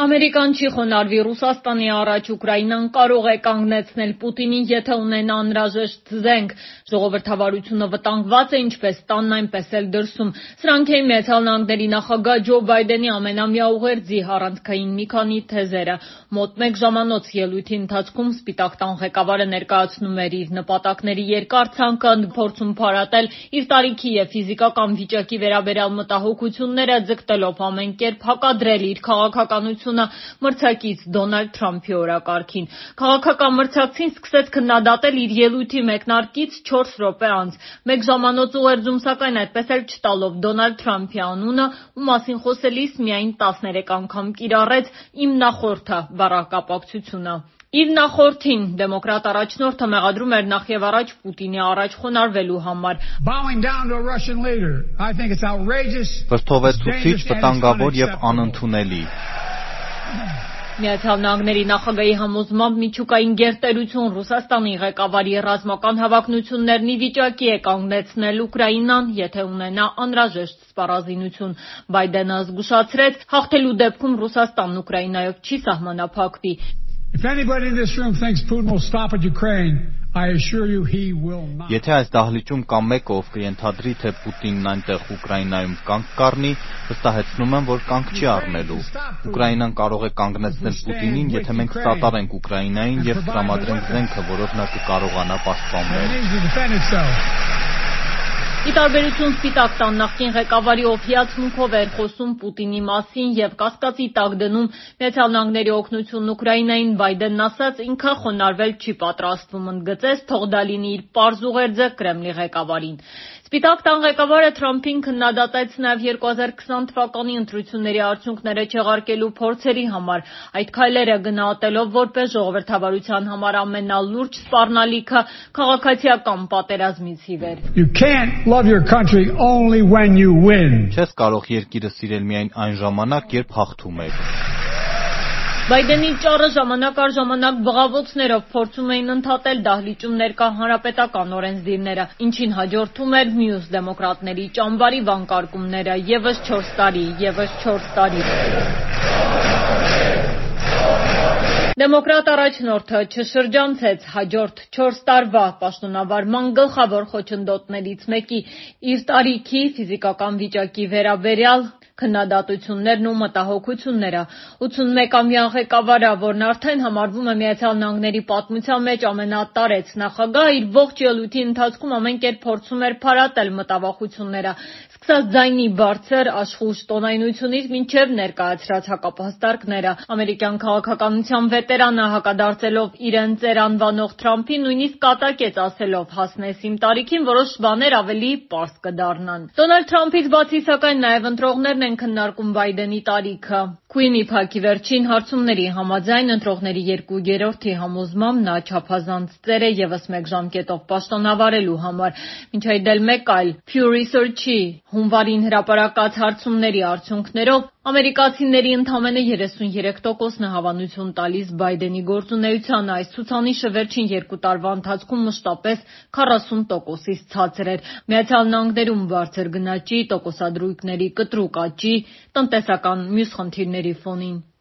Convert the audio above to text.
Ամերիկան չի խոնարհվի Ռուսաստանի առաջ Ուկրաինան կարող է կանգնեցնել Պուտինին, եթե ունենա անհրաժեշտ զենք։ Ժողովրդավարությունը վտանգված է ինչպես տանն, այնպես էլ դրսում։ Սրանք էին Միացյալ Նահանգների նախագահ Ջո Բայդենի ամենամյա ուղերձի առանցքային մի քանի թեզերը։ Մոտ 1 ժամանոց ելույթի ընթացքում Սպիտակ տան ղեկավարը ներկայացնում էր իր նպատակների երկար ցանկը, փորձում փարատել իր տարիքի եւ ֆիզիկական վիճակի վերաբերյալ մտահոգությունները, ձգտելով ամեն կերպ հակադրել իր քաղաքականությունը մրցակից Դոնալդ Թրամփի օրակարգին։ Քաղաքական մրցակցին սկսեց քննադատել իր ելույթի մեկնարկից 4 րոպե անց։ 1 ժամանոց ուղերձում, սակայն այդպես էլ չտալով Դոնալդ Թրամփի անունը, ում մասին խոսելիս միայն 13 անգամ կիրառեց «իմ նախորդը» բառակապակցությունը։ Իր նախորդին դեմոկրատ առաջնորդը մեղադրում էր նախևառաջ Պուտինի առաջ խոնարհվելու համար։ Վրդովեցուցիչ, վտանգավոր եւ անընդունելի։ Միացյալ Նահանգների նախագահի համոզմամբ միջուկային գերտերություն Ռուսաստանի ղեկավարի ռազմական հավակնություններն ի վիճակի է կանգնեցնել Ուկրաինան, եթե ունենա անհրաժեշտ սպառազինություն։ Բայդենը զգուշացրեց, հաղթելու դեպքում Ռուսաստանն Ուկրաինայով չի սահմանափակվի։ Եթե այս դահլիճում կա մեկը, ով կենթադրի, թե Պուտինն այնտեղ Ուկրաինայում կանգ կառնի, վստահեցնում եմ, որ կանգ չի առնելու։ Ուկրաինան կարող է կանգնեցնել Պուտինին, եթե մենք սատարենք Ուկրաինային եւ տրամադրենք զենքը, որով նա կկարողանա պաշտպանվել։ Ի տարբերություն Սպիտակ տան նախկին ղեկավարի, ով հիացմունքով էր խոսում Պուտինի մասին եւ կասկածի տակ դնում Միացյալ Նահանգների օգնությունն Ուկրաինային, Բայդենն ասաց, ինքը խոնարհվել չի պատրաստվում, ընդգծեց, թող դա լինի իր պարզ ուղերձը Կրեմլի ղեկավարին։ Սպիտակ տան ղեկավարը Թրամփին քննադատեց նաև 2020 թվականի ընտրությունների արդյունքները չեղարկելու փորձերի համար, այդ քայլերը գնահատելով որպես ժողովրդավարության համար ամենալուրջ սպառնալիքը քաղաքացիական պատերազմից ի վեր։ Չես կարող երկիրը սիրել միայն այն ժամանակ, երբ հաղթում եք։ Բայդենի ճառը ժամանակ առ ժամանակ բղավոցներով փորձում էին ընդհատել դահլիճում ներկա հանրապետական օրենսդիրները, ինչին հաջորդում էր մյուս դեմոկրատների ճամբարի վանկարկումները՝ ևս 4 տարի, ևս 4 տարի։ Դեմոկրատ առաջնորդը չշրջանցեց հաջորդ 4 տարվա պաշտոնավարման գլխավոր խոչընդոտներից մեկի՝ իր տարիքի, ֆիզիկական վիճակի վերաբերյալ քննադատություններն ու մտահոգությունները։ 81-ամյա ղեկավարը, որն արդեն համարվում է Միացյալ Նահանգների պատմության մեջ ամենատարեց նախագահը, իր ողջ ելույթի ընթացքում ամեն կերպ փորձում էր փարատել մտավախությունները, սկսած ձայնի բարձր աշխույժ տոնայնությունից մինչև ներկայացրած հակափաստարկները։ Ամերիկյան քաղաքականության վետերանը հակադարձելով իրեն ծեր անվանող Թրամփին նույնիսկ կատակեց ասելով՝ հասնես իմ տարիքին, որոշ բաներ ավելի պարզ կդառնան։ Դոնալդ Թրամփից բացի, սակայն նաև ընտրողներն են քննարկում Բայդենի տարիքը։ Քուինիփաքի վերջին հարցումների համաձայն ընտրողների 2/3-ի համոզմամբ նա չափազանց ծեր է ևս 1 ժամկետով պաշտոնավարելու համար։ Մինչ այդ էլ մեկ այլ Pew Research-ի հունվարին հրապարակած հարցումների արդյունքներով ամերիկացիների ընդամենը 33%-ն է հավանություն տալիս Բայդենի գործունեությանը։ Այս ցուցանիշը վերջին 2 տարվա ընթացքում մշտապես 40%-ից ցածր էր։ Միացյալ Նահանգներում բարձր գնաճի, տոկոսադրույքների կտրուկ աճի, տնտեսական մյուս խնդիրների ֆոնին։